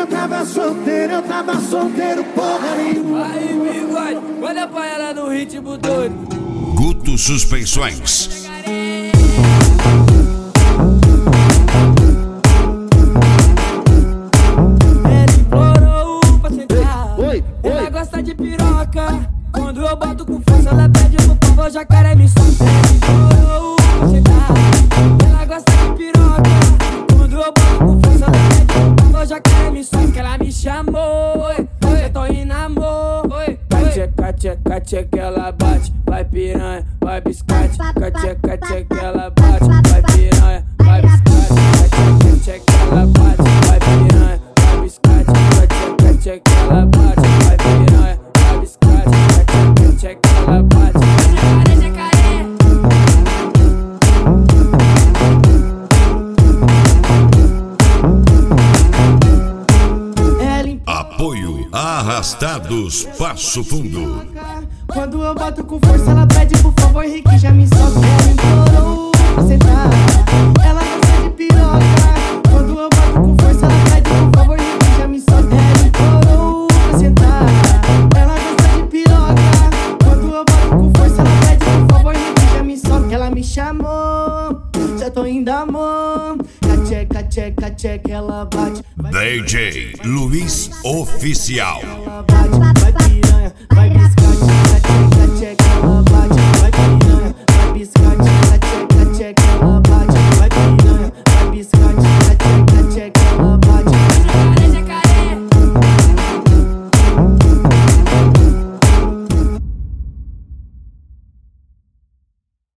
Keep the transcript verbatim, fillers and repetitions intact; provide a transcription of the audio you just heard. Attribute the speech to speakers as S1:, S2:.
S1: eu tava solteiro, eu tava solteiro porra nenhuma.
S2: Aí, bigode, olha pra ela no ritmo doido.
S3: Guto Suspensões.
S2: Ela implorou pra sentar.
S1: Oi,
S2: Ela
S1: oi.
S2: gosta de piroca. Quando eu boto com força, ela pede pro favor, jacaré me solta. Ela implorou pra sentar. Ela gosta de piroca. Quando eu boto com força, ela pede pro favor, jacaré me solta. Que ela me chamou, oi, eu tô indo amor. Oi, tcheca, tcheca, tcheca, ela bate. Vai piranha, vai biscate. Tcheca, tcheca, ela bate. Vai piranha, vai biscate. Tcheca, tcheca, ela bate. Vai piranha, vai biscate. Tcheca, tcheca, ela bate. Vai piranha, vai biscate. Tcheca, tcheca, ela bate. Jacaré, jacaré.
S3: Apoio Arrastados Passo Fundo.
S2: Quando eu boto com força, ela pede por favor, Henrique, já me solta. Ela implorou pra sentar. Ela gosta de piroca. Quando eu boto com força, ela pede por favor, Henrique, já me solta. Ela implorou pra sentar. Ela gosta de piroca. Quando eu boto com força, ela pede por favor, Henrique, já me solta. Ela me chamou, já tô indo amor. Tcheca, tcheca, tcheca, ela bate.
S3: D J Luiz Oficial.
S2: Ela bate, vai piranha, vai biscate, tcheca, tcheca, ela bate.